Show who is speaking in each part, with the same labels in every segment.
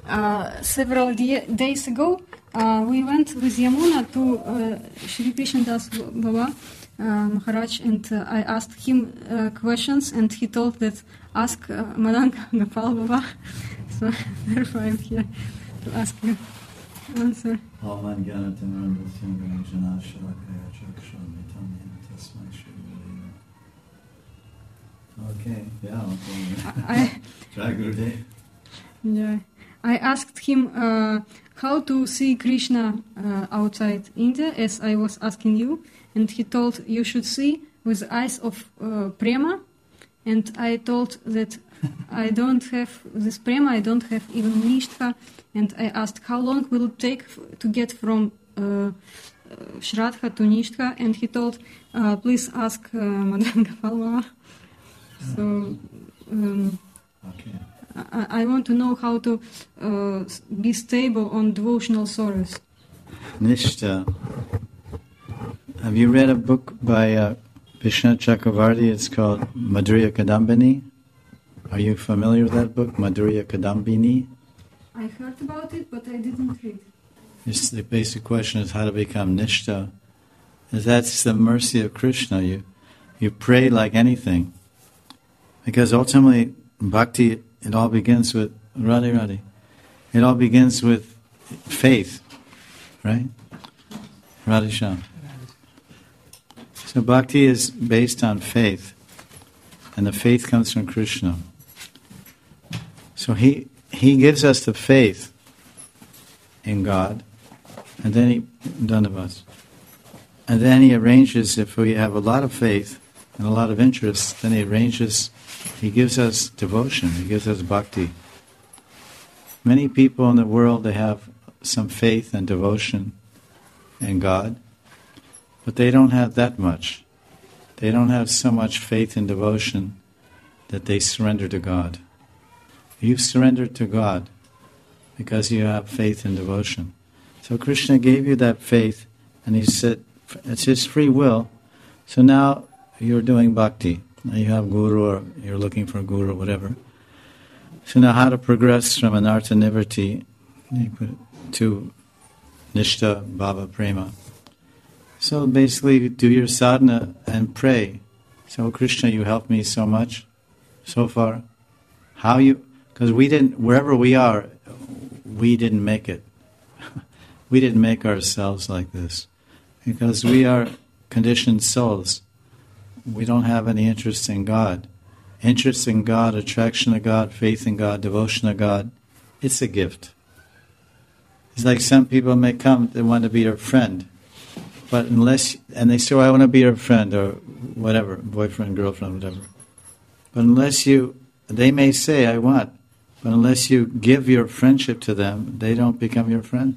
Speaker 1: Several days ago, we went with Yamuna to Shri Krishnadas Baba Maharaj, and I asked him questions, and he told that ask Madan Gopal Baba. So therefore I'm here to ask you answer.
Speaker 2: Okay, yeah.
Speaker 1: Yeah. I asked him how to see Krishna outside India, as I was asking you, and he told you should see with eyes of prema, and I told that I don't have this prema, I don't have even nishtha, and I asked how long will it take to get from Shraddha to nishtha, and he told please ask Madan Gopal Baba. So
Speaker 2: okay.
Speaker 1: I want to know how to be stable on devotional sorrows.
Speaker 2: Nishtha. Have you read a book by Vishnu Chakravarti? It's called Madhurya Kadambini. Are you familiar with that book, Madhurya Kadambini?
Speaker 1: I heard about it, but I didn't read.
Speaker 2: Just the basic question is how to become Nishtha. That's the mercy of Krishna. You pray like anything. Because ultimately, bhakti, it all begins with Radhe. It all begins with faith, right? Radhe Shyam. So bhakti is based on faith, and the faith comes from Krishna. So he gives us the faith in God, and then he arranges, if we have a lot of faith and a lot of interest, then he gives us devotion, he gives us bhakti. Many people in the world, they have some faith and devotion in God, but they don't have that much. They don't have so much faith and devotion that they surrender to God. You surrender to God because you have faith and devotion. So Krishna gave you that faith, and he said, it's his free will, so now you're doing bhakti. Now you have guru, or you're looking for a guru, or whatever. So now how to progress from anartha nivritti to nishtha bhava prema. So basically do your sadhana and pray. So Krishna, you helped me so much so far. Because wherever we are, we didn't make it. We didn't make ourselves like this. Because we are conditioned souls. We don't have any interest in God. Interest in God, attraction to God, faith in God, devotion to God, it's a gift. It's like some people may come, they want to be your friend. But and they say, I want to be your friend, or whatever, boyfriend, girlfriend, whatever. But they may say, I want, but unless you give your friendship to them, they don't become your friend.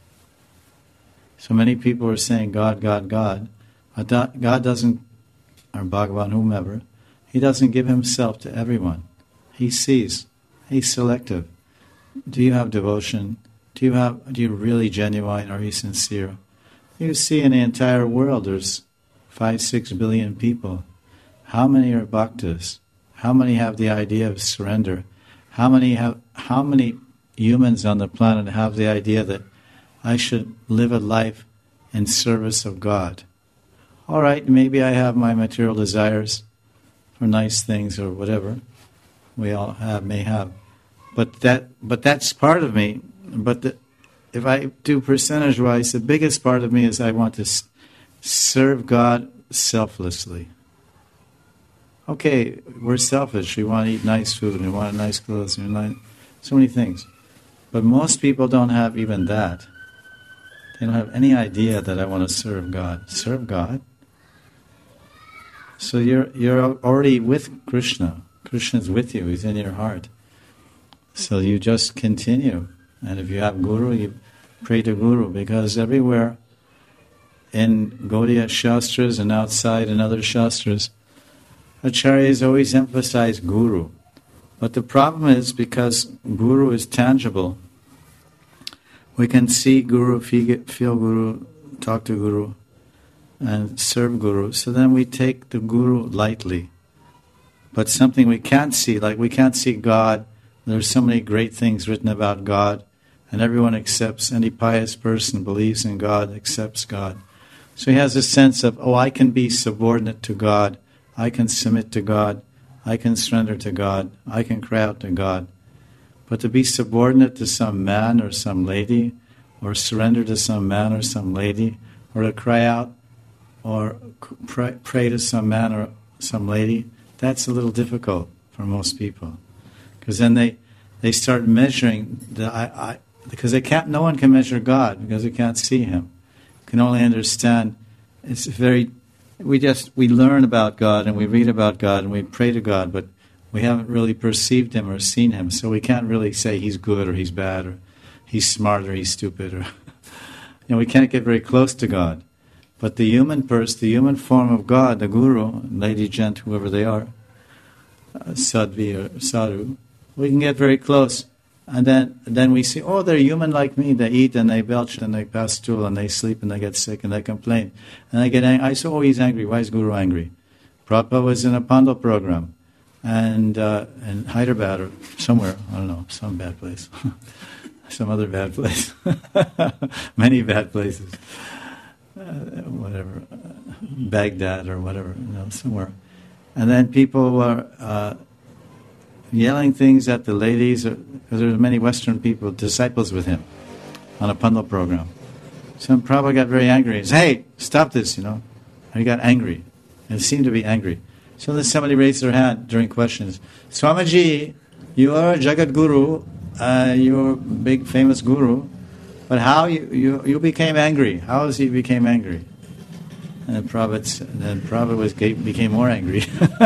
Speaker 2: So many people are saying God, God, God, but God doesn't, or Bhagavan, whomever, he doesn't give himself to everyone. He sees. He's selective. Do you have devotion? Do you really genuine? Are you sincere? You see in the entire world there's 5-6 billion people. How many are bhaktas? How many have the idea of surrender? How many humans on the planet have the idea that I should live a life in service of God? All right, maybe I have my material desires for nice things or whatever. We all may have. But that's part of me. But if I do percentage-wise, the biggest part of me is I want to serve God selflessly. Okay, we're selfish. We want to eat nice food, and we want nice clothes, and we want so many things. But most people don't have even that. They don't have any idea that I want to serve God. Serve God? So you're already with Krishna. Krishna's with you. He's in your heart. So you just continue. And if you have Guru, you pray to Guru. Because everywhere in Gaudiya Shastras and outside in other Shastras, Acharyas always emphasize Guru. But the problem is because Guru is tangible. We can see Guru, feel Guru, talk to Guru, and serve Guru. So then we take the Guru lightly. But something we can't see, like we can't see God There's so many great things written about God, and everyone accepts, any pious person believes in God, accepts God. So he has a sense of, I can be subordinate to God, I can submit to God, I can surrender to God, I can cry out to God. But to be subordinate to some man or some lady, or surrender to some man or some lady, or to cry out or pray to some man or some lady, that's a little difficult for most people. Because then they start measuring, because they can't. No one can measure God because they can't see Him. Can only understand. It's we learn about God and we read about God and we pray to God, but we haven't really perceived Him or seen Him, so we can't really say He's good or He's bad or He's smart or He's stupid, or we can't get very close to God. But the human form of God, the Guru, Lady Gent, whoever they are, Sadhvi or Sadhu, we can get very close. And then we see, they're human like me. They eat and they belch and they pass stool and they sleep and they get sick and they complain. And I get angry. I say, he's angry. Why is Guru angry? Prabhupada was in a Pandal program and in Hyderabad or somewhere, I don't know, some bad place. Some other bad place. Many bad places. Whatever. Baghdad or whatever, somewhere. And then people were yelling things at the ladies, because there were many Western people, disciples with him, on a Pandal program. So Prabhupada got very angry. He said, hey, stop this, And he got angry. And seemed to be angry. So then somebody raised their hand during questions. Swamiji, you are a Jagat Guru, you're a big famous Guru, but how you became angry? How is he became angry? And Prabhupada became more angry.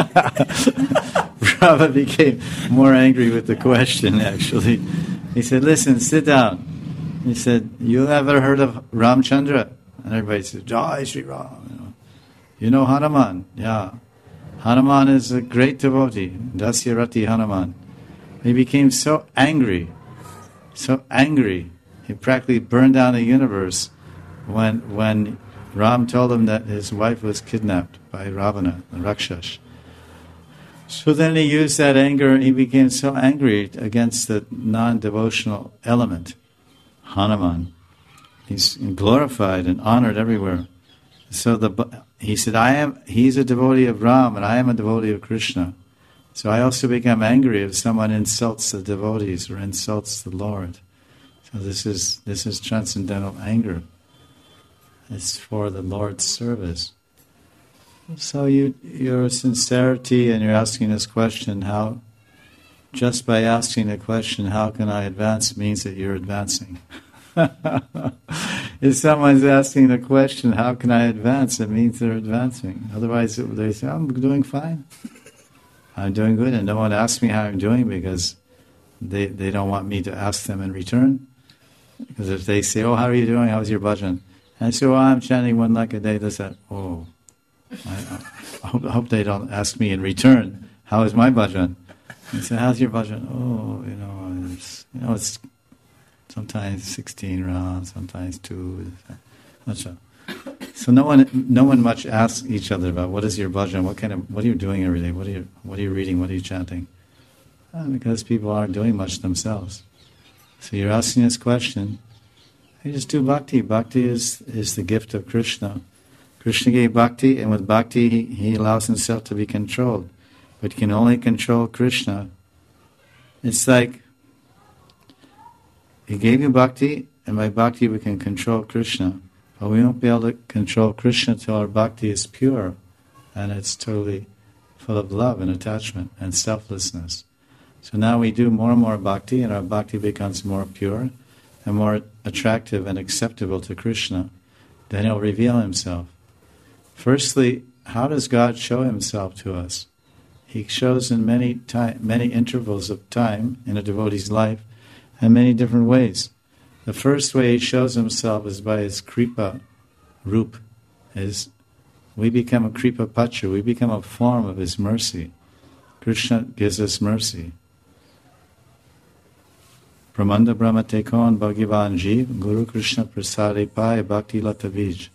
Speaker 2: Prabhupada became more angry with the question, actually. He said, listen, sit down. He said, you ever heard of Ramchandra? And everybody said, Jai Shri Ram. You know Hanuman? Yeah. Hanuman is a great devotee. Dasyarati Hanuman. He became so angry. He practically burned down the universe when Ram told him that his wife was kidnapped by Ravana, the Rakshas. So then he used that anger, and he became so angry against the non-devotional element, Hanuman. He's glorified and honored everywhere. So he said, he's a devotee of Ram, and I am a devotee of Krishna. So I also become angry if someone insults the devotees or insults the Lord. So this is transcendental anger. It's for the Lord's service. So your sincerity and you're asking this question, just by asking the question, how can I advance, means that you're advancing. If someone's asking the question, how can I advance, it means they're advancing. Otherwise they say, I'm doing fine. I'm doing good, and no one asks me how I'm doing because they don't want me to ask them in return. Because if they say, how are you doing? How's your bhajan? And I say, I'm chanting 1 lakh a day. They said, I hope they don't ask me in return, how is my bhajan? And I say, how's your bhajan? It's sometimes 16 rounds, sometimes 2. So no one much asks each other about what is your bhajan, what are you doing every day, what are you reading, what are you chanting? Because people aren't doing much themselves. So you're asking this question. You just do bhakti. Bhakti is the gift of Krishna. Krishna gave bhakti, and with bhakti he allows himself to be controlled. But you can only control Krishna. It's like he gave you bhakti, and by bhakti we can control Krishna. But we won't be able to control Krishna till our bhakti is pure, and it's totally full of love and attachment and selflessness. So now we do more and more bhakti, and our bhakti becomes more pure and more attractive and acceptable to Krishna. Then he'll reveal himself. Firstly, how does God show himself to us? He shows in many intervals of time in a devotee's life, and many different ways. The first way he shows himself is by his kripa roop. We become a kripa pacha, we become a form of his mercy. Krishna gives us mercy. Brahmanda Brahmatekon Bhagavan Jiv, Guru Krishna Prasade Pai Bhakti Latavij.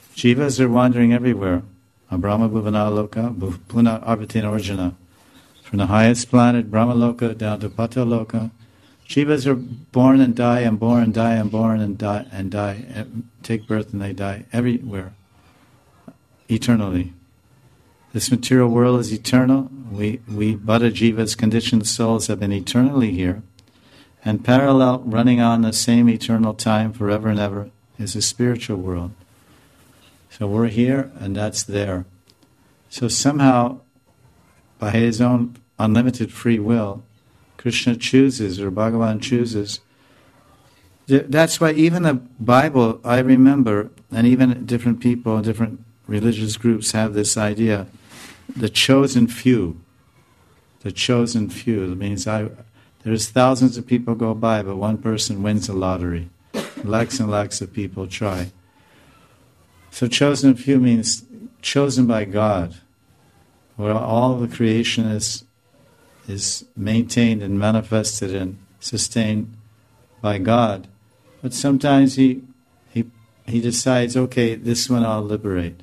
Speaker 2: Jivas are wandering everywhere. Brahma Bhuvana Loka, Puna Arvatina Orjana. from the highest planet, Brahmaloka, down to Pataloka. Jivas are born and die and born and die and born and die, take birth and they die everywhere, eternally. This material world is eternal. We Buddha Jivas, conditioned souls, have been eternally here. And parallel, running on the same eternal time forever and ever, is the spiritual world. So we're here and that's there. So somehow, by his own unlimited free will, Krishna chooses, or Bhagavan chooses. That's why even the Bible, I remember, and even different people, different religious groups have this idea, the chosen few. The chosen few. It means there's thousands of people go by, but one person wins the lottery. Lakhs and lakhs of people try. So chosen few means chosen by God, where all the creation is maintained and manifested and sustained by God. But sometimes he decides, okay, this one I'll liberate.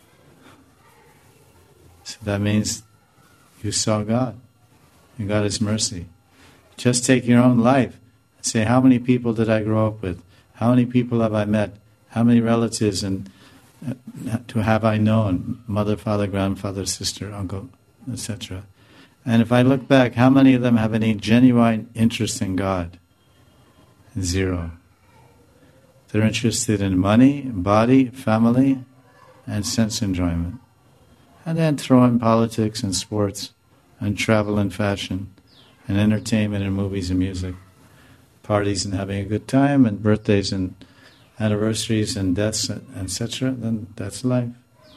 Speaker 2: So that means you saw God. You got His mercy. Just take your own life and say, how many people did I grow up with? How many people have I met? How many relatives and have I known? Mother, father, grandfather, sister, uncle, etc. And if I look back, how many of them have any genuine interest in God? Zero. They're interested in money, body, family, and sense enjoyment. And then throw in politics and sports and travel and fashion and entertainment and movies and music. Parties and having a good time and birthdays and anniversaries and deaths, etc. Then that's life.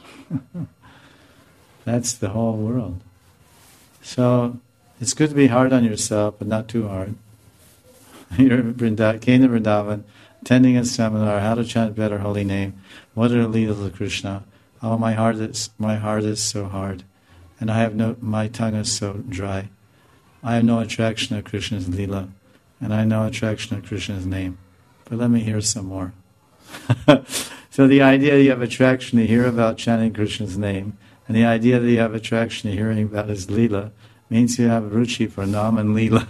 Speaker 2: That's the whole world. So it's good to be hard on yourself, but not too hard. You're came to Vrindavan, attending a seminar, how to chant better holy name, what are the Leelas of Krishna. Oh, my heart is so hard, and my tongue is so dry. I have no attraction to Krishna's Leela, and I have no attraction to Krishna's name. But let me hear some more. So the idea you have attraction to hear about chanting Krishna's name, and the idea that you have attraction to hearing about his Leela, means you have ruchi for Nam and Leela.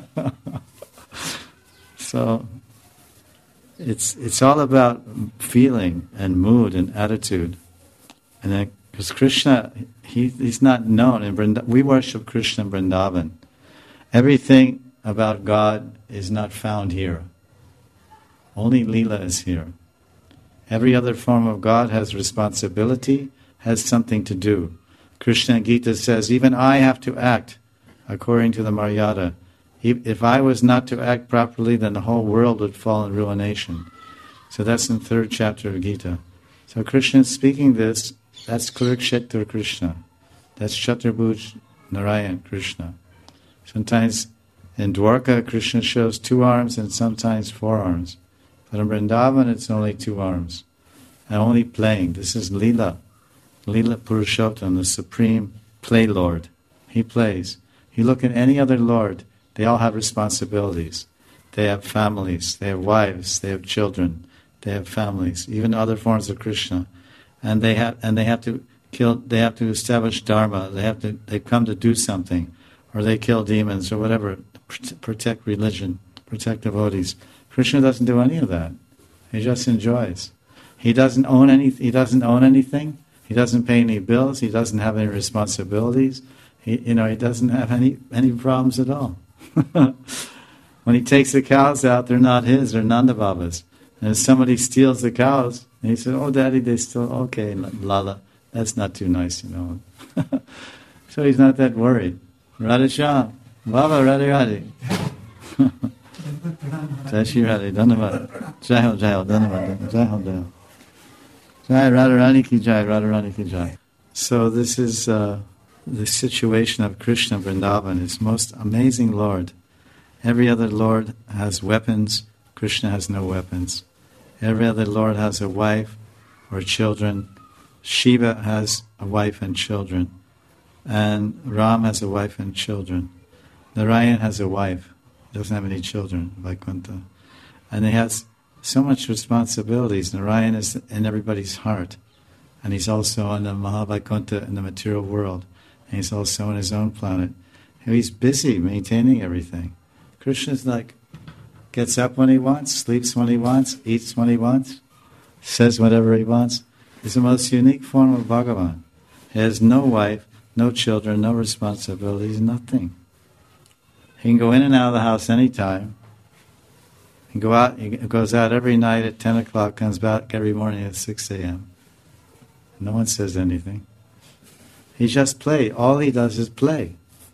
Speaker 2: So it's all about feeling and mood and attitude. And then, because Krishna, he's not known in Vrindavan. We worship Krishna in Vrindavan. Everything about God is not found here. Only Leela is here. Every other form of God has responsibility, has something to do. Krishna Gita says, even I have to act according to the Maryada. If I was not to act properly, then the whole world would fall in ruination. So that's in the 3rd chapter of Gita. So Krishna is speaking this. That's Kurukshetra Krishna. That's Chaturbhuj Narayan Krishna. Sometimes in Dwarka, Krishna shows 2 arms and sometimes 4 arms. But in Vrindavan, it's only 2 arms. And only playing. This is Leela. Leela Purushottam, the supreme play lord. He plays. You look at any other lord, they all have responsibilities. They have families, they have wives, they have children, they have families, even other forms of Krishna. And they have to kill, they have to establish dharma, they come to do something, or they kill demons or whatever, protect religion, protect devotees. Krishna doesn't do any of that. He just enjoys. He doesn't own anything. He doesn't pay any bills. He doesn't have any responsibilities. He doesn't have any problems at all. When he takes the cows out, they're not his, they're Nanda Baba's. And if somebody steals the cows, and he said, "Oh, Daddy, they stole." Okay, Lala, that's not too nice, So he's not that worried. Radha Shah, Baba, Radha. Jai Shri Radha, Dhanavad. Jai Ho, Dhanavad, Jai Ho, Jai Ho. Jai Radharani ki Jai, Radharani ki Jai. So this is the situation of Krishna Vrindavan, his most amazing Lord. Every other Lord has weapons, Krishna has no weapons. Every other Lord has a wife or children. Shiva has a wife and children. And Ram has a wife and children. Narayan has a wife, doesn't have any children, Vaikuntha. And he has so much responsibilities. Narayan is in everybody's heart. And he's also on the Mahavaikuntha in the material world. And he's also on his own planet. He's busy maintaining everything. Krishna's like, gets up when he wants, sleeps when he wants, eats when he wants, says whatever he wants. He's the most unique form of Bhagavan. He has no wife, no children, no responsibilities, nothing. He can go in and out of the house anytime. He goes out every night at 10 o'clock, comes back every morning at 6 a.m. No one says anything. He just plays. All he does is play.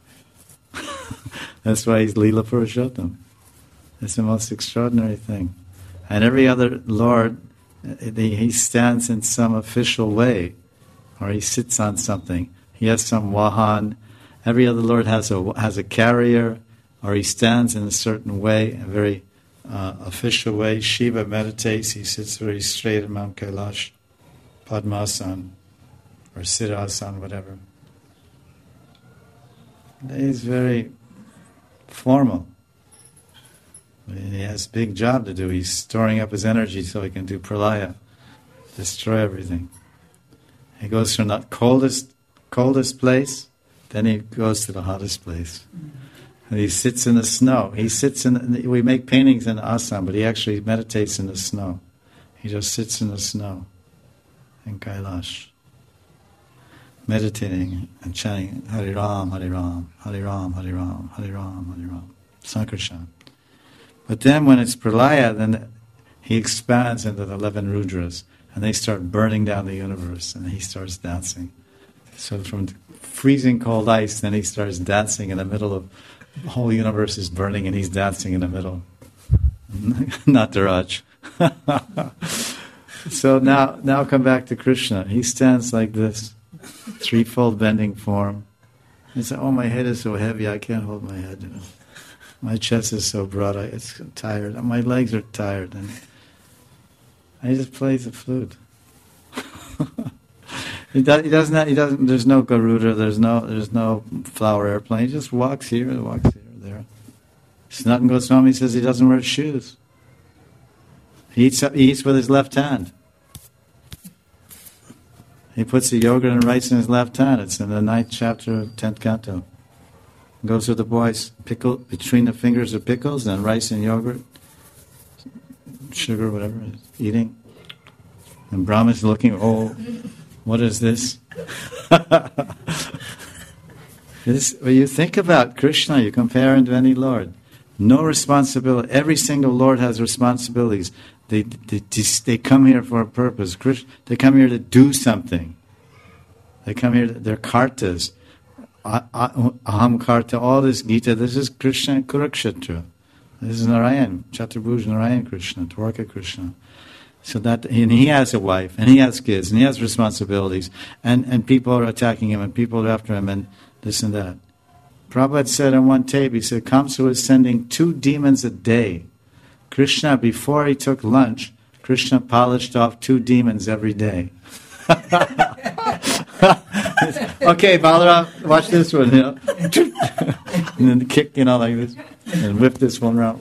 Speaker 2: That's why he's Leela Purushottam. It's the most extraordinary thing. And every other Lord, he stands in some official way, or he sits on something. He has some wahan. Every other Lord has a carrier, or he stands in a certain way, a very official way. Shiva meditates. He sits very straight at Mount Kailash, Padmasana, or Siddhasana, whatever. He's very formal. He has a big job to do. He's storing up his energy so he can do pralaya, destroy everything. He goes from the coldest place, then he goes to the hottest place. And he sits in the snow. We make paintings in Assam, but he actually meditates in the snow. He just sits in the snow in Kailash, meditating and chanting Hare Ram, Hare Ram, Hare Ram, Hare Ram, Hare Ram, Hare Ram, Sankarshan. But then when it's pralaya, then he expands into the 11 Rudras, and they start burning down the universe, and he starts dancing. So from freezing cold ice, then he starts dancing in the middle of the whole universe is burning, and he's dancing in the middle. Nataraj. So now come back to Krishna. He stands like this, threefold bending form. He says, "Oh, my head is so heavy, I can't hold my head. My chest is so broad, it's tired. My legs are tired." And he just plays the flute. He doesn't. There's no Garuda. There's no flower airplane. He just walks here, there. Sanatana Goswami says he doesn't wear shoes. He eats with his left hand. He puts the yogurt and rice in his left hand. It's in the 9th chapter of 10th canto. Goes with the boys, pickle between the fingers of pickles and rice and yogurt, sugar, whatever, eating. And Brahma's looking, oh, what is this? When you think about Krishna, you compare him to any Lord. No responsibility. Every single Lord has responsibilities. They come here for a purpose. They come here to do something. They come here, they're kartas. Aham karta, all this Gita, this is Krishna and Kurukshetra. This is Narayan, Chaturbhuj Narayan Krishna, Dwarka Krishna. So that, and he has a wife, and he has kids, and he has responsibilities, and people are attacking him, and people are after him, and this and that. Prabhupada said on one tape, he said, Kamsa was sending 2 demons a day. Krishna, before he took lunch, Krishna polished off 2 demons every day. Okay, Balaram, watch this one, and then kick, like this, and whip this one around.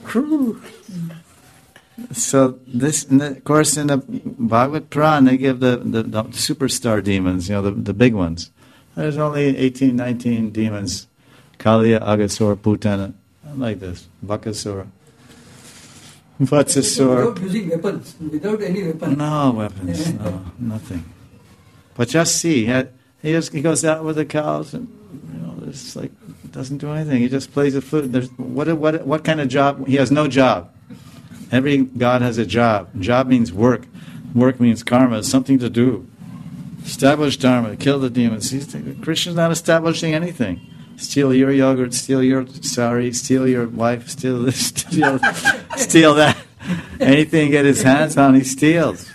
Speaker 2: So this, of course, in the Bhagavad Puran, they give the superstar demons, the big ones. There's only 18, 19 demons. Kaliya, Aghasura, Putana, like this, Bakasura, Vatsasura.
Speaker 3: Without using weapons, without any weapons.
Speaker 2: No weapons, no, nothing. But just see, he goes out with the cows, and it's like doesn't do anything. He just plays the flute. What kind of job? He has no job. Every god has a job. Job means work. Work means karma. It's something to do. Establish dharma. Kill the demons. Krishna's not establishing anything. Steal your yogurt. Steal your sari. Steal your wife. Steal this. Steal that. Anything he get his hands on, he steals.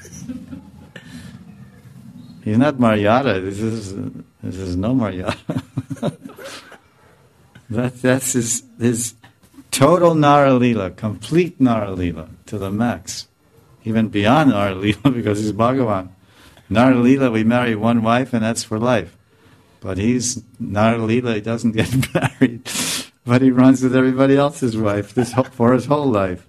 Speaker 2: He's not Maryada. This is no Maryada. That's his total Naralila, complete Naralila to the max. Even beyond Naralila, because he's Bhagavan. Naralila, we marry one wife and that's for life. But he's Naralila, he doesn't get married. But he runs with everybody else's wife for his whole life.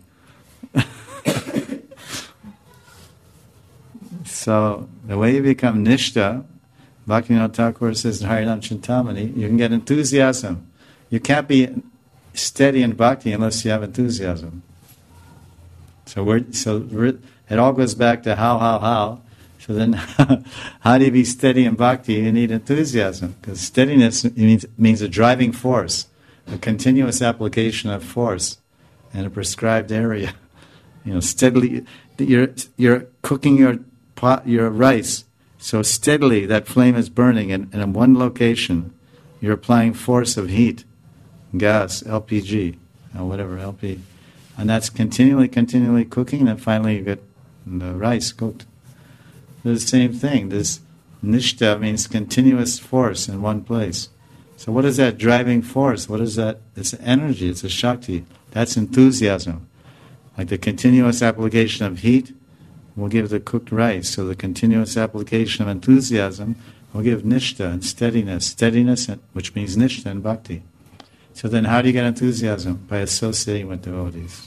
Speaker 2: So, the way you become Nishta, Bhaktivinoda Thakur says in Harinam Chintamani, you can get enthusiasm. You can't be steady in bhakti unless you have enthusiasm. So it all goes back to how. So then, how do you be steady in bhakti? You need enthusiasm, because steadiness means a driving force, a continuous application of force in a prescribed area. Steadily, you're cooking your rice, so steadily that flame is burning, and in one location, you're applying force of heat, gas, LPG, or whatever, LP, and that's continually cooking, and finally you get the rice cooked. The same thing. This nishta means continuous force in one place. So what is that driving force? What is that? It's energy, it's a shakti. That's enthusiasm. Like the continuous application of heat will give the cooked rice. So the continuous application of enthusiasm will give nishta and steadiness. Steadiness, which means nishta and bhakti. So then how do you get enthusiasm? By associating with devotees.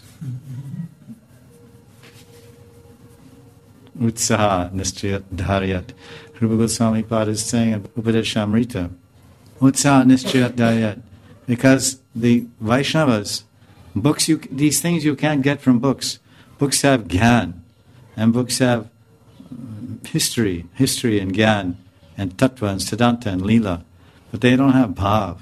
Speaker 2: Utsaha nischayat dharyat. Rupa Goswami Pad is saying in Upadeshamrita, Utsaha nischayat dharyat. Because the Vaishnavas, books, these things you can't get from books. Books have gyan, and books have history and gyan, and tattva and siddhanta and lila, but they don't have bhav.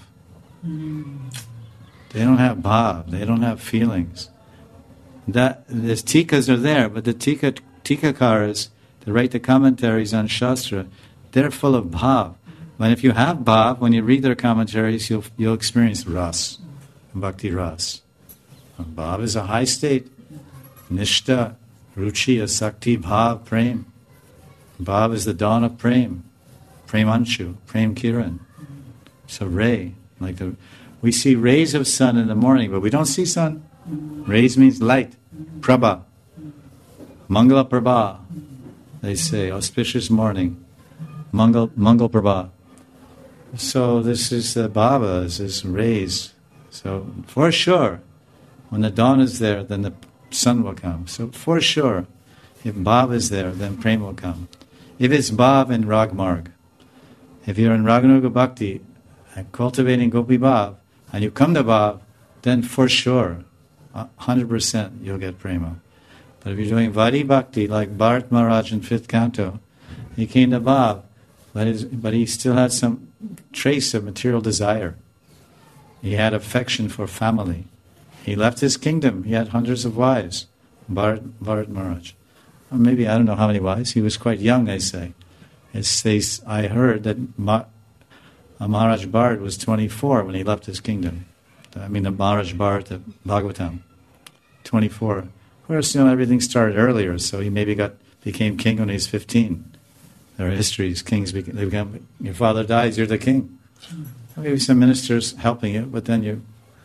Speaker 2: They don't have bhav. They don't have feelings. That the tikas are there, but the tikakaras, that write the commentaries on Shastra, they're full of bhav. And if you have bhav, when you read their commentaries, you'll experience ras, bhakti ras. Bhav is a high state. Nishta, ruchi, asakti, bhav, prem. Bhav is the dawn of prem. Premanshu, prem kiran. So ray, we see rays of sun in the morning, but we don't see sun. Rays means light. Prabha. Mangala Prabha, they say, auspicious morning. Mangal Prabha. So this is the bhava, this is rays. So for sure, when the dawn is there, then the sun will come. So for sure, if bhav is there, then prem will come. If it's bhav and ragmarg, if you're in Raganuga Bhakti, cultivating gopi bhav, and you come to bhav, then for sure, 100% you'll get prema. But if you're doing Vadi Bhakti, like Bharat Maharaj in 5th canto, he came to bhav, but he still had some trace of material desire. He had affection for family. He left his kingdom. He had hundreds of wives, Bharat Maharaj. Or maybe, I don't know how many wives. He was quite young, they say. I heard that Maharaj Bharat was 24 when he left his kingdom. The Maharaj Bharat, the Bhagavatam, 24. Of course, everything started earlier, so he maybe became king when he was 15. There are histories, kings become, your father dies, you're the king. Maybe some ministers helping you, but then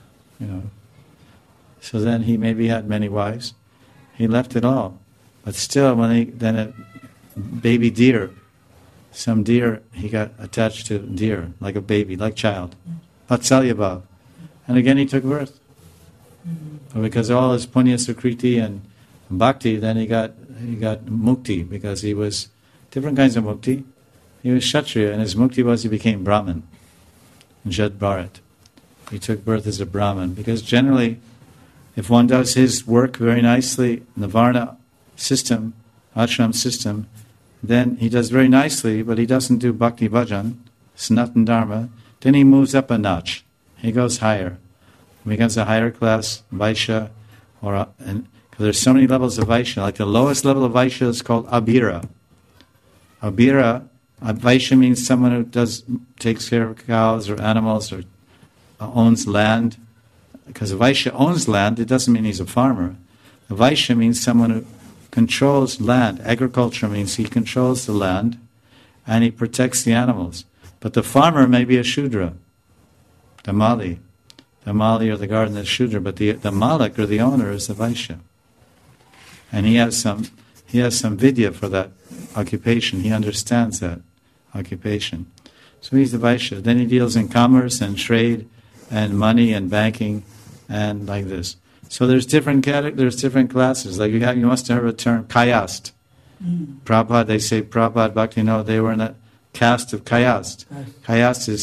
Speaker 2: so then he maybe had many wives. He left it all. But still, then a baby deer, some deer, he got attached to deer, like a baby, like child. Vatsalya bhav. And again he took birth. But because all his punya sukriti and bhakti, then he got mukti, because he was different kinds of mukti. He was Kshatriya, and his mukti was he became Brahman. Jad Bharat. He took birth as a Brahman. Because generally, if one does his work very nicely in the Varna system, ashram system, then he does very nicely, but he doesn't do bhakti bhajan, Sanatan Dharma, then he moves up a notch. He goes higher. He becomes a higher class Vaishya, because there's so many levels of Vaishya. Like the lowest level of Vaishya is called Abhira. Abhira, Vaishya means someone who takes care of cows or animals or owns land. Because a Vaishya owns land, it doesn't mean he's a farmer. A Vaishya means someone who controls land. Agriculture means he controls the land and he protects the animals. But the farmer may be a Shudra, the Mali. The Mali or the garden is Shudra, but the Malik or the owner is the Vaishya. And he has some vidya for that occupation. He understands that occupation. So he's the Vaishya. Then he deals in commerce and trade and money and banking and like this. So there's different classes. Like you must have heard a term, Kayast. Prabhupada, they say Prabhupada Bhakti, they were in a caste of Kayast. Kayast is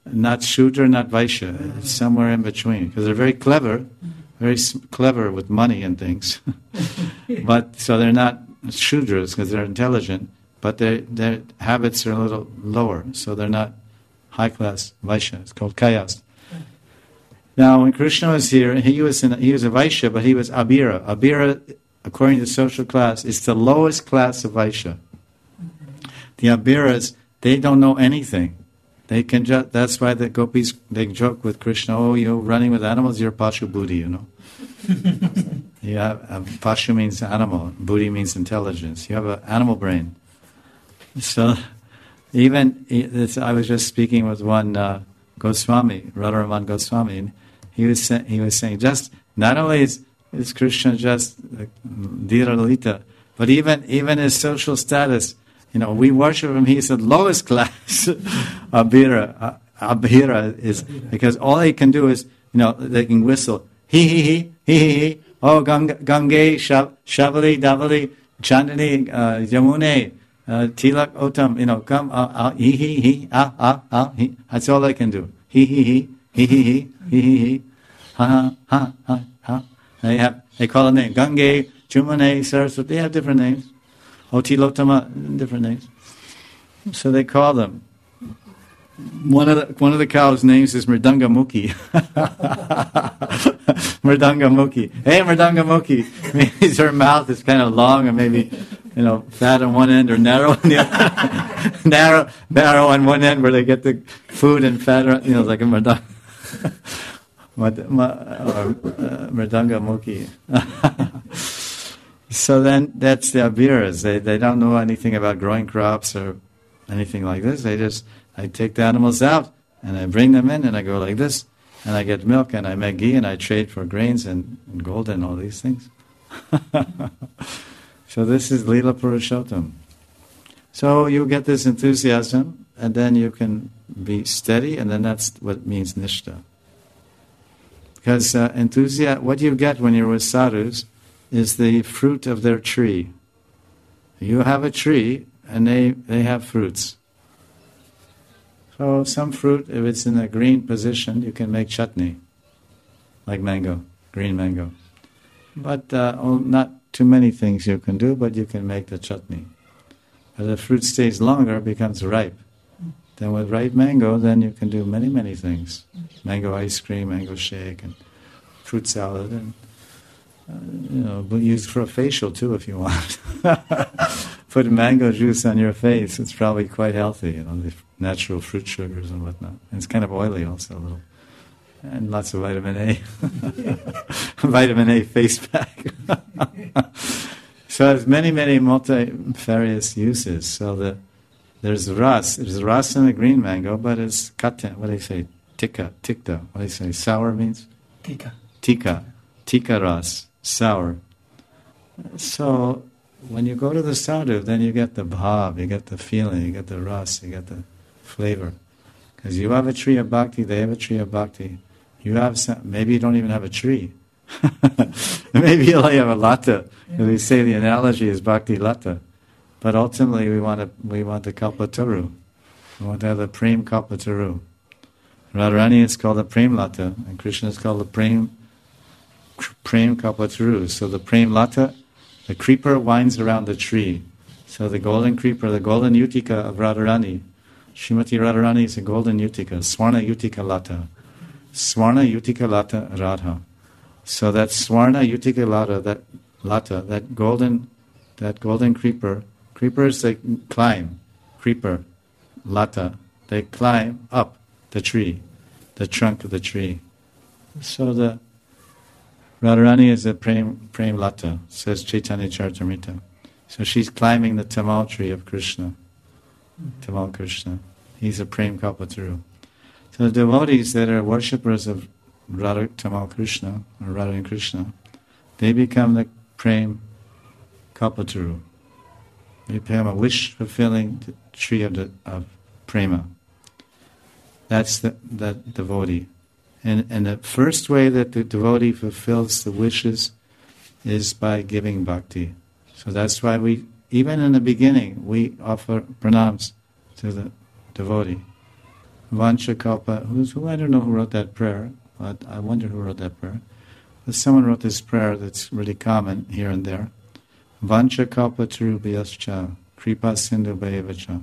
Speaker 2: not Shudra, not Vaishya. It's somewhere in between. Because they're very clever, clever with money and things. But so they're not Shudras because they're intelligent, but their habits are a little lower. So they're not high-class Vaishya. It's called Kayas. Now, when Krishna was here, he was a Vaishya, but he was Abhira. Abhira, according to social class, is the lowest class of Vaishya. The Abhiras, they don't know anything. They can just, that's why the gopis, they joke with Krishna, oh, you're running with animals, you're Pashu Buddhi, you know. Pashu means animal, Buddhi means intelligence. You have an animal brain. So, I was just speaking with one Goswami, Radharaman Goswami, and he was saying, just, not only is Krishna just Dhira Lalita, but even his social status, we worship him. He's the lowest class. Abhira is because all he can do is, they can whistle. He. Oh, Gange, Shavali, Davali, Chandani, Yamune, Tilak, Otam. Come. He. That's all they can do. He. Ha. They call a name. Gange, Jumane, Saraswati. They have different names. Otilotama, different names. So they call them. One of the cows' names is Mridanga Mukhi. Mridanga Mukhi. Hey, Mridanga Mukhi. Maybe her mouth is kind of long and maybe, fat on one end or narrow on the other. narrow on one end where they get the food and fat, like a Mridanga. Mridanga Mukhi. So then that's the Abhiras. They don't know anything about growing crops or anything like this. I take the animals out and I bring them in and I go like this and I get milk and I make ghee and I trade for grains and gold and all these things. So this is Leela Purushottam. So you get this enthusiasm and then you can be steady, and then that's what means Nishta. Because what you get when you're with sadhus is the fruit of their tree. You have a tree, and they have fruits. So some fruit, if it's in a green position, you can make chutney, like mango, green mango. But not too many things you can do, but you can make the chutney. As the fruit stays longer, it becomes ripe. Then with ripe mango, then you can do many, many things. Mango ice cream, mango shake, and fruit salad, and use for a facial too if you want. Put mango juice on your face. It's probably quite healthy, the natural fruit sugars and whatnot. And it's kind of oily also a little. And lots of vitamin A. Vitamin A face pack. So there's many, many multifarious uses. So there's ras. There's ras in the green mango, but it's kata. What do they say? Tikka. What do they say? Sour means? Tikka ras. Sour. So when you go to the sadhu, then you get the bhav, you get the feeling, you get the ras, you get the flavor. Because you have a tree of bhakti, they have a tree of bhakti. You have maybe you don't even have a tree. Maybe you only have a lata. We say the analogy is bhakti lata. But ultimately we want the kalpataru. We want to have the prem kalpataru. Radharani is called the prem lata, and Krishna is called the prem kalpataru. So the prem lata, the creeper winds around the tree. So the golden creeper, the golden utika of Radharani, Srimati Radharani is a golden utika, Swarna utika lata. Swarna utika lata Radha. So that Swarna utika lata, that golden creeper, creepers they climb, creeper, lata, they climb up the tree, the trunk of the tree. So the Radharani is a prem lata, says Chaitanya Charitamrita. So she's climbing the Tamal tree of Krishna. Tamal Krishna. He's a prem kalpataru. So the devotees that are worshippers of Radha Tamal Krishna, or Radha and Krishna, they become the prem kalpataru. They become a wish-fulfilling tree of prema. That's the devotee. And the first way that the devotee fulfills the wishes is by giving bhakti. So that's why even in the beginning, we offer pranams to the devotee. Vanchakalpa, who I don't know who wrote that prayer, but I wonder who wrote that prayer. But someone wrote this prayer that's really common here and there. Vanchakalpa tarubhyascha, kripa sindhu bhayavacha.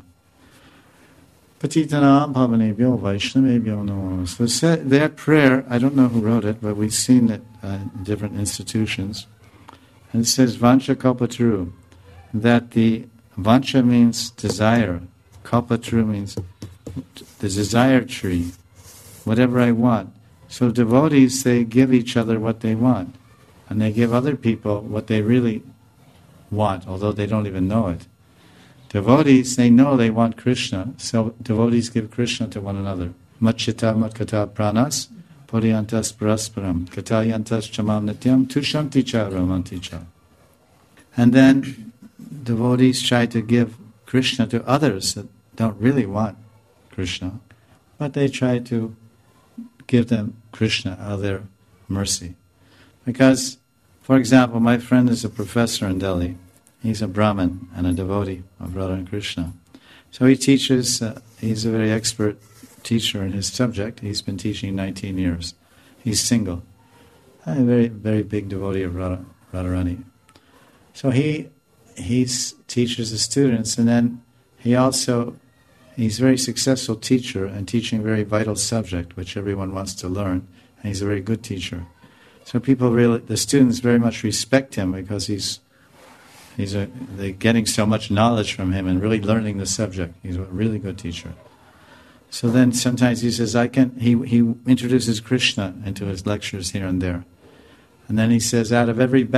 Speaker 2: Patitanam bhavanebhyo vaishnavebhyo namo. So that prayer, I don't know who wrote it, but we've seen it in different institutions. And it says Vanchakalpataru, that the Vancha means desire, Kalpataru means the desire tree, whatever I want. So devotees, they give each other what they want, and they give other people what they really want, although they don't even know it. Devotees, they know they want Krishna, so devotees give Krishna to one another. Matchita matkata pranas, poriyantas parasparam, katayantas chamam nityam, tushanti cha ramanti cha. And then devotees try to give Krishna to others that don't really want Krishna, but they try to give them Krishna out of their mercy. Because, for example, my friend is a professor in Delhi. He's a Brahmin and a devotee of Radha Krishna. So he teaches, he's a very expert teacher in his subject. He's been teaching 19 years. He's single. A very, very big devotee of Radharani. So he teaches the students, and then he's a very successful teacher and teaching a very vital subject, which everyone wants to learn, and he's a very good teacher. So the students very much respect him because they're getting so much knowledge from him and really learning the subject. He's a really good teacher. So then sometimes he says, he introduces Krishna into his lectures here and there. And then he says, out of every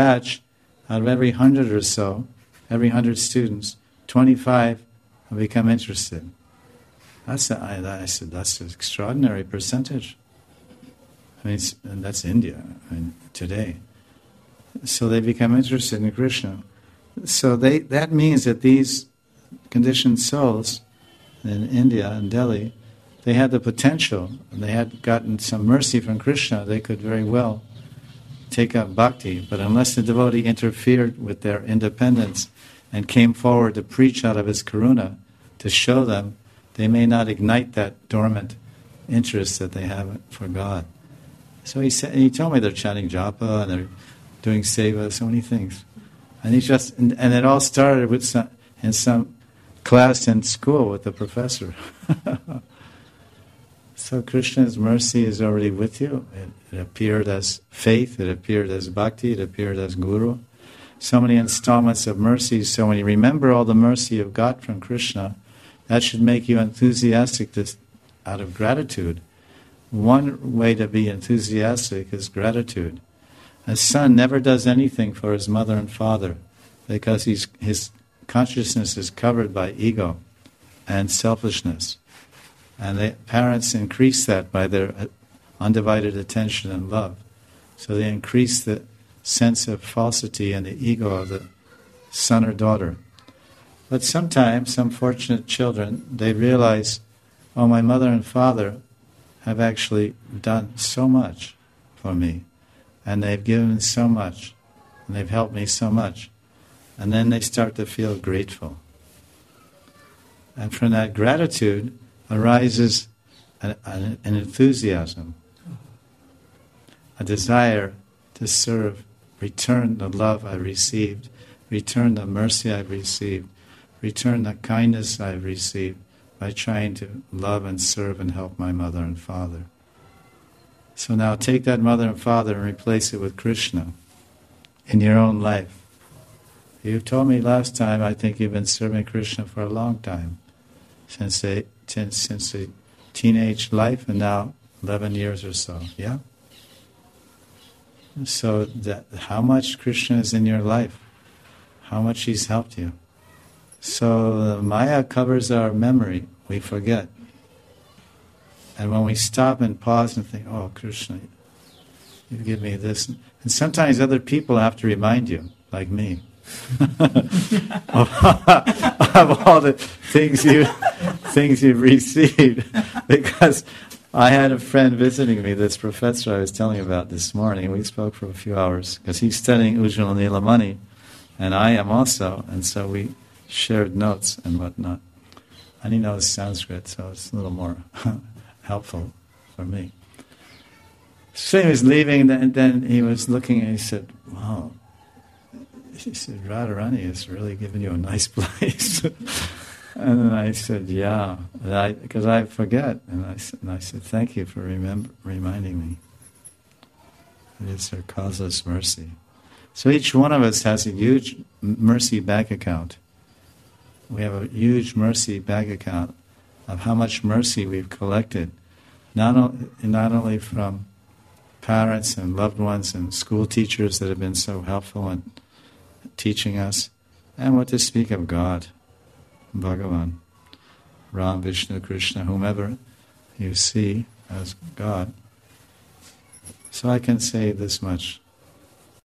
Speaker 2: 100 or so, every 100 students, 25 have become interested. I said, that's an extraordinary percentage. And that's India, today. So they become interested in Krishna. So that means that these conditioned souls in India and Delhi, they had the potential, and they had gotten some mercy from Krishna, they could very well take up bhakti. But unless the devotee interfered with their independence and came forward to preach out of his karuna, to show them, they may not ignite that dormant interest that they have for God. So he told me they're chanting japa and they're doing seva, so many things. And and it all started with in some class in school with the professor. So Krishna's mercy is already with you. It appeared as faith, it appeared as bhakti, it appeared as guru. So many installments of mercy. So when you remember all the mercy you've got from Krishna, that should make you enthusiastic out of gratitude. One way to be enthusiastic is gratitude. A son never does anything for his mother and father because his consciousness is covered by ego and selfishness. And the parents increase that by their undivided attention and love. So they increase the sense of falsity and the ego of the son or daughter. But sometimes, some fortunate children, they realize, oh, my mother and father have actually done so much for me. And they've given so much, and they've helped me so much. And then they start to feel grateful. And from that gratitude arises an enthusiasm, a desire to serve, return the love I received, return the mercy I've received, return the kindness I've received by trying to love and serve and help my mother and father. So now take that mother and father and replace it with Krishna in your own life. You told me last time, I think you've been serving Krishna for a long time, since the teenage life, and now 11 years or so, yeah? So how much Krishna is in your life, how much he's helped you. So Maya covers our memory, we forget. And when we stop and pause and think, oh, Krishna, you give me this. And sometimes other people have to remind you, like me, of all the things you've received. Because I had a friend visiting me, this professor I was telling you about this morning. We spoke for a few hours, because he's studying Ujjvala Nilamani, and I am also, and so we shared notes and whatnot. And he knows Sanskrit, so it's a little more helpful for me. So he was leaving, and then he was looking, and he said, "Wow." He said, "Radharani has really given you a nice place." And then I said, "Yeah," because I forget. And I said, "Thank you for reminding me. It is her causeless mercy." So each one of us has a huge mercy bank account. We have a huge mercy bank account of how much mercy we've collected, not only from parents and loved ones and school teachers that have been so helpful in teaching us, and what to speak of God, Bhagavan, Ram, Vishnu, Krishna, whomever you see as God. So I can say this much.